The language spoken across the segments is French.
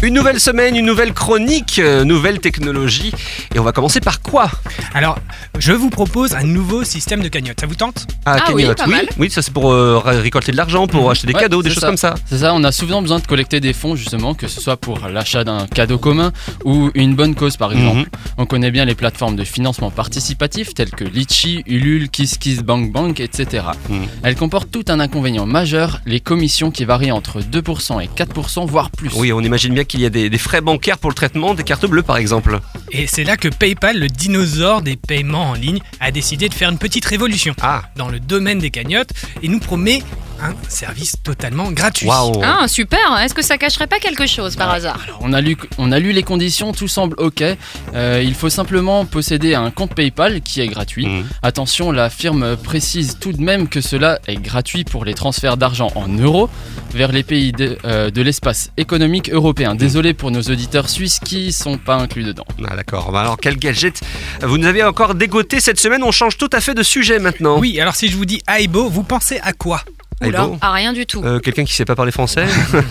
Une nouvelle semaine, une nouvelle chronique, nouvelle technologie. Et on va commencer par quoi ? Alors, je vous propose un nouveau système de cagnotte. Ça vous tente ? Cagnotte, oui, pas mal. Oui, ça c'est pour récolter de l'argent, pour acheter des cadeaux, des choses comme ça. C'est ça, on a souvent besoin de collecter des fonds justement, que ce soit pour l'achat d'un cadeau commun ou une bonne cause par exemple. On connaît bien les plateformes de financement participatif telles que Litchi, Ulule, KissKissBankBank, etc. Elles comportent tout un inconvénient majeur, les commissions qui varient entre 2% et 4%, voire plus. Oui, on imagine bien qu'il y a des frais bancaires pour le traitement des cartes bleues par exemple. Et c'est là que PayPal, le dinosaure des paiements en ligne, a décidé de faire une petite révolution dans le domaine des cagnottes et nous promet un service totalement gratuit. Waouh. Ah, super. Est-ce que ça cacherait pas quelque chose par hasard ? Alors, on a lu les conditions, tout semble ok. Il faut simplement posséder un compte PayPal qui est gratuit. Attention, la firme précise tout de même que cela est gratuit pour les transferts d'argent en euros vers les pays de l'espace économique européen. Désolé pour nos auditeurs suisses qui sont pas inclus dedans. Ah d'accord, alors quel gadget vous nous avez encore dégoté cette semaine, on change tout à fait de sujet maintenant. Oui, alors si je vous dis Aibo, vous pensez à quoi ? Oula, rien du tout. Quelqu'un qui sait pas parler français.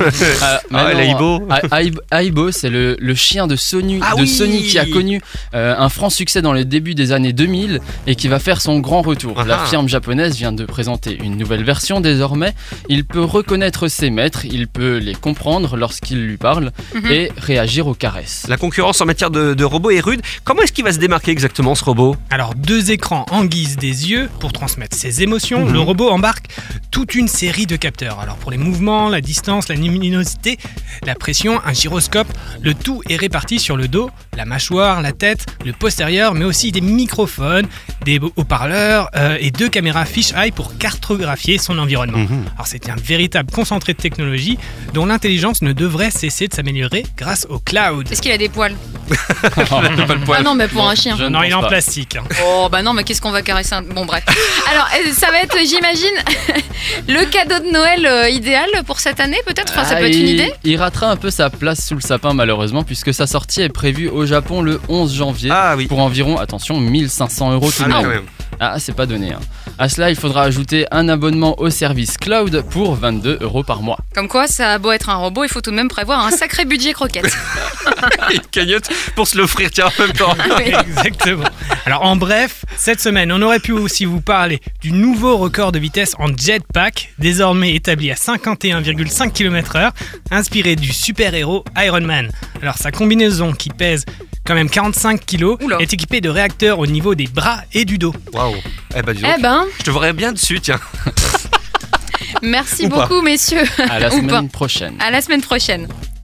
Aibo. Aibo, c'est le chien de Sony, Sony qui a connu un franc succès dans les débuts des années 2000 et qui va faire son grand retour. La firme japonaise vient de présenter une nouvelle version désormais. Il peut reconnaître ses maîtres, il peut les comprendre lorsqu'ils lui parlent et réagir aux caresses. La concurrence en matière de robots est rude. Comment est-ce qu'il va se démarquer exactement ce robot ? Alors 2 écrans en guise des yeux pour transmettre ses émotions. Le robot embarque toute une série de capteurs. Alors pour les mouvements, la distance, la luminosité, la pression, un gyroscope, le tout est réparti sur le dos, la mâchoire, la tête, le postérieur, mais aussi des microphones, des haut-parleurs et 2 caméras fisheye pour cartographier son environnement. Alors c'est un véritable concentré de technologie dont l'intelligence ne devrait cesser de s'améliorer grâce au cloud. Est-ce qu'il a des poils ? Pas le poil. Ah non, mais pour un chien. Non, il est en plastique. Oh bah non, mais qu'est-ce qu'on va caresser Bon bref. Alors ça va être, j'imagine, le cadeau de Noël idéal pour cette année peut-être. Enfin, ça peut être une idée. Il ratera un peu sa place sous le sapin malheureusement puisque sa sortie est prévue au Japon le 11 janvier pour environ, attention, 1500 € tout de même. Ah, c'est pas donné. À cela, il faudra ajouter un abonnement au service cloud pour 22 € par mois. Comme quoi, ça a beau être un robot, il faut tout de même prévoir un sacré budget croquette. Une cagnotte pour se l'offrir, tiens, en même temps. Exactement. Alors en bref, cette semaine, on aurait pu aussi vous parler du nouveau record de vitesse en jetpack, désormais établi à 51,5 km/h, inspiré du super-héros Iron Man. Alors sa combinaison qui pèse quand même 45 kg est équipée de réacteurs au niveau des bras et du dos. Waouh. Dis donc, je te verrais bien dessus, tiens. Merci beaucoup, messieurs. À la semaine prochaine. À la semaine prochaine.